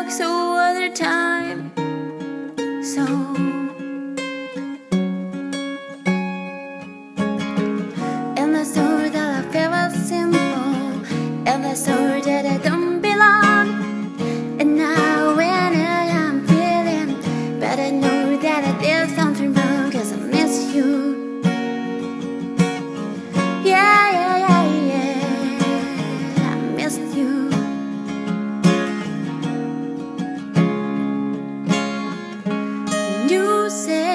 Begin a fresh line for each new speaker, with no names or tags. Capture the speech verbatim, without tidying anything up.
like so other time. So and the story that I feel was simple, and the story that I don't belong. And now when I am feeling, but I know that I did something wrong, 'cause I miss you. Yeah, yeah, yeah, yeah, I missed you. You say